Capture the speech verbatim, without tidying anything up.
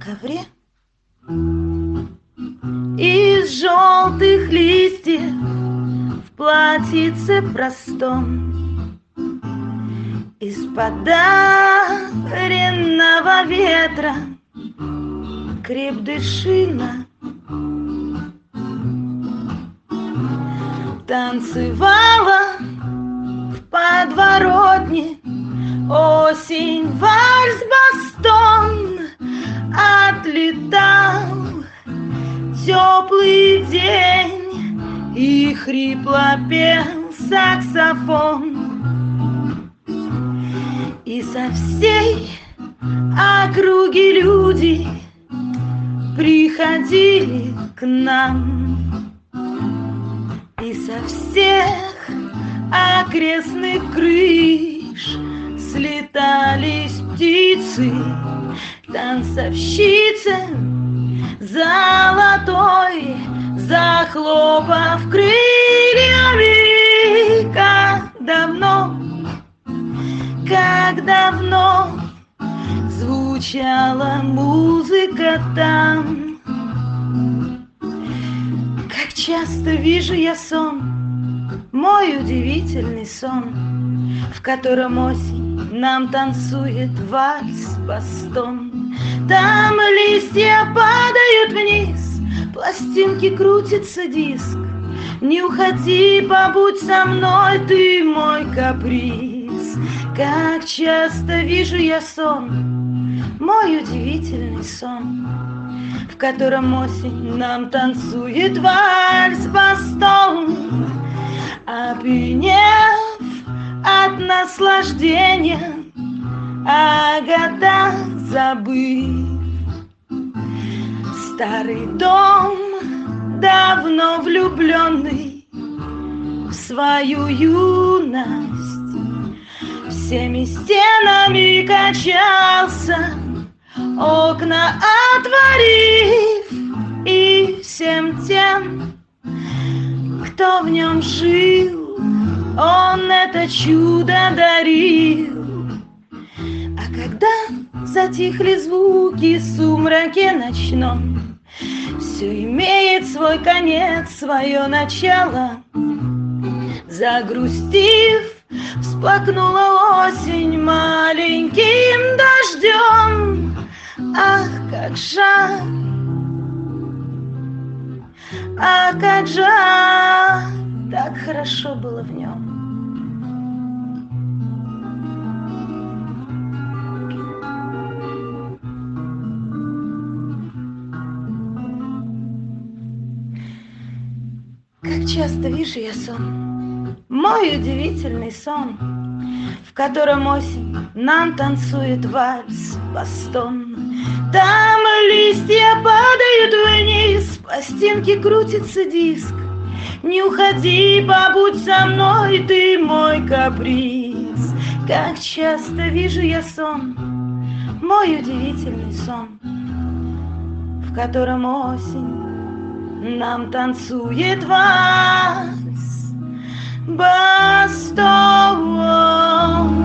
ковре из желтых листьев в платьице простом, из подаренного ветра крепдышина танцевала в подворотне осень, вальс-бастон. Отлетал теплый день и хрипло пел саксофон. И со всей округи люди приходили к нам, и со всех окрестных крыш слетались птицы, танцовщицы золотой, захлопав крыльями. Как давно, как давно звучала музыка там. Как часто вижу я сон, мой удивительный сон, в котором осень нам танцует вальс-бастон. Там листья падают вниз, пластинки крутится диск. Не уходи, побудь со мной, ты мой каприз. Как часто вижу я сон, мой удивительный сон, в котором осень нам танцует вальс-бастон. Опьянев от наслаждения, а года забыв, старый дом, давно влюбленный в свою юность, всеми стенами качался, окна отворив, и всем тем, кто в нем жил, он это чудо дарил. А когда затихли звуки в сумраке ночном, все имеет свой конец, свое начало. Загрустив, всплакнула осень маленьким дождем. Ах, как жаль, ах, как жаль, так хорошо было в нем. Как часто вижу я сон, мой удивительный сон, в котором осень нам танцует вальс-бастон. Там листья падают вниз, пластинки крутится диск. Не уходи, побудь со мной, ты мой каприз. Как часто вижу я сон, мой удивительный сон, в котором осень нам танцует вальс-бастон.